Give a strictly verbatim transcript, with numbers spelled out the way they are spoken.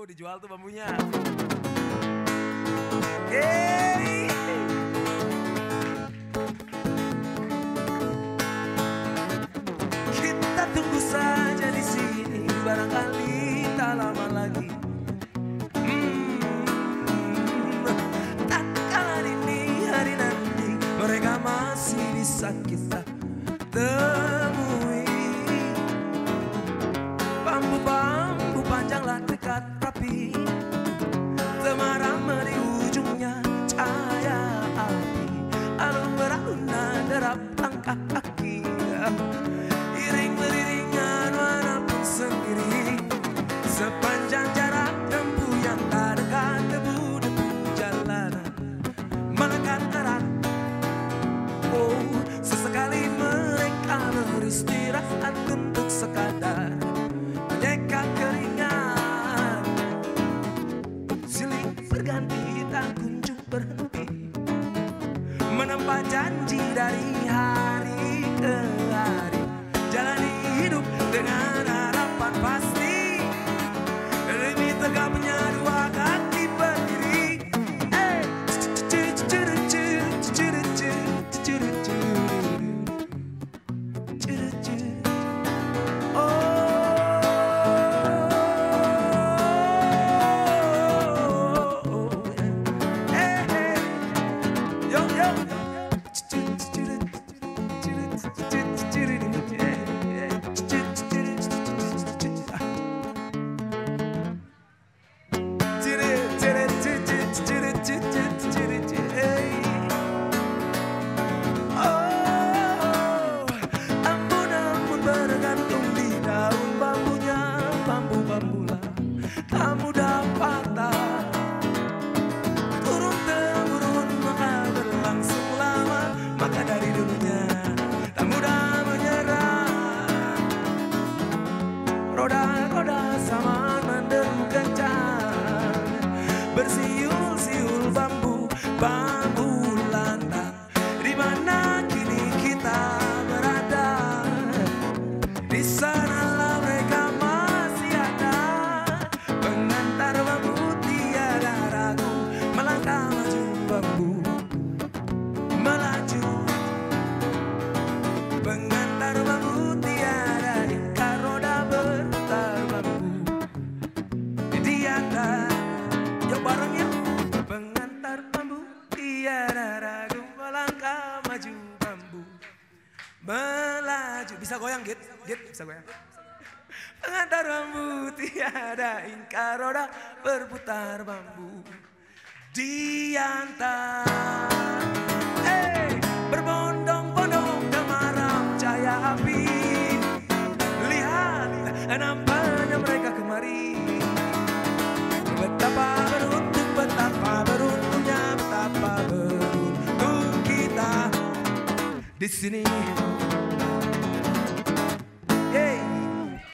dijual tuh bambunya. Yeay. Kita tunggu saja di sini, barangkali tak lama lagi. Hmm, tak kalah dini hari nanti, mereka masih bisa kita temui. Bambu-bambu panjanglah dekat rapi, temaram di ujungnya cahaya api, alun-alun derap langkah kaki, iring beriringan manapun sendiri, sepanjang jarak tempuh yang tak dekat, debu-debu jalanan melekat erat. Oh, sesekali mereka beristirahat untuk sekadar menyeka keringat. Silih berganti tak kunjung berhenti, menempa janji dari hari ke hari, jalani hidup dengan harapan pasti, demi tegapnya dua kaki berdiri. Hey. Tak mudah patah, turun temurun maka berlangsung lama, maka dari dulunya tak mudah menyerah. Roda-roda zaman menderu kencang, bersiul-siul bambu, bambu lantang. Di mana kini kita berada? Di sanalah mereka masih ada. Pengantar bambu tiada ragu, melangkah maju bambu, melaju. Pengantar bambu tiada ingkar, roda berputar bambu di atas. Yuk bareng yuk. Pengantar bambu tiada ragu, melangkah maju bambu, melaju. Bisa goyang Git, Git bisa goyang. Pengantar bambu tiada ingkar, roda berputar bambu diantar. Hey, berbondong-bondong temaram cahaya api, lihat nampaknya mereka kemari. Betapa beruntung, betapa beruntungnya, betapa beruntung kita di sini.